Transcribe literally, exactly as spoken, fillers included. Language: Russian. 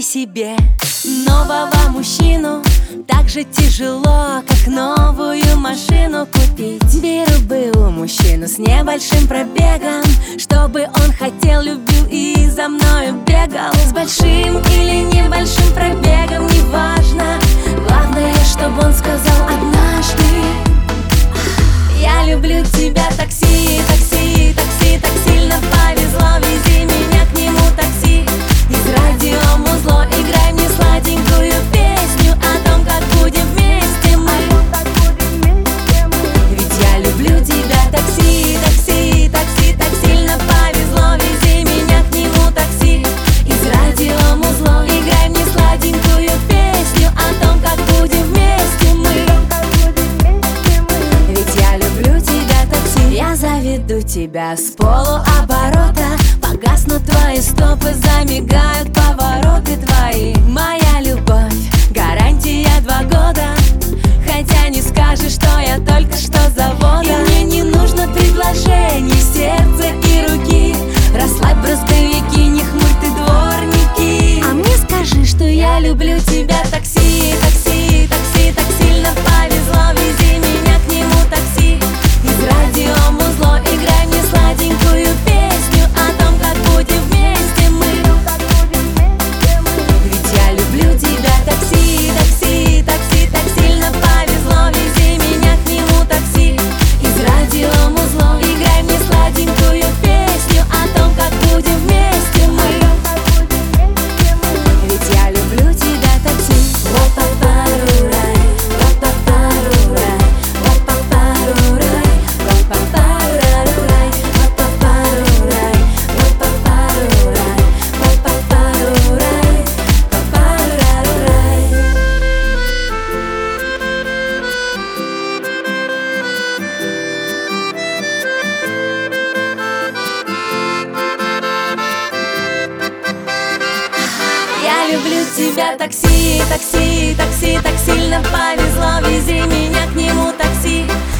себе нового мужчину. Так же тяжело, как новую машину купить. Беру был мужчину с небольшим пробегом, чтобы он хотел, любил и за мною бегал. С большим или небольшим пробегом, неважно. Главное, чтобы он сказал однажды: я люблю тебя, такси, такси, такси. Так сильно повезло, вези меня к нему, такси. Из радио музло играй мне сладенькую песню о том, как будем вместе мы. Ведь я люблю тебя, такси, такси, такси. Так сильно повезло, вези меня к нему, такси. Из радио музло играй мне сладенькую песню о том, как будем вместе мы. Ведь я люблю тебя, такси. Я заведу тебя с полуоборота, погаснут твои стопы, замигают повороты твои. Моя любовь, гарантия два года, хотя не скажешь, что я только что с завода. И мне не нужно предложений, сердца и руки. Расслабь брызговики, не хмурь ты дворники. А мне скажи, что я люблю тебя, такси, такси, такси. Так сильно повезло, вези меня к нему, такси. Из радио музло играй мне сладенькую песню о том, как будем вместе мы. Ведь я люблю тебя, такси, такси, такси. Так сильно повезло, вези меня к нему, такси. Из радио музло играй мне сладенькую песню о том, как будем вместе мы. Ведь я люблю тебя, такси. Ла-па-па-ру-рай, ла-па-па-ру-рай, ла-па-па-ру-рай, ла-па-па-ру-рай, ла-па-па-ру-рай, ла-па-па-ру-рай, ла-па-па-ру-рай, па-па-ру-рай. Я люблю тебя, такси, такси, такси. Так сильно повезло, вези меня к нему, такси.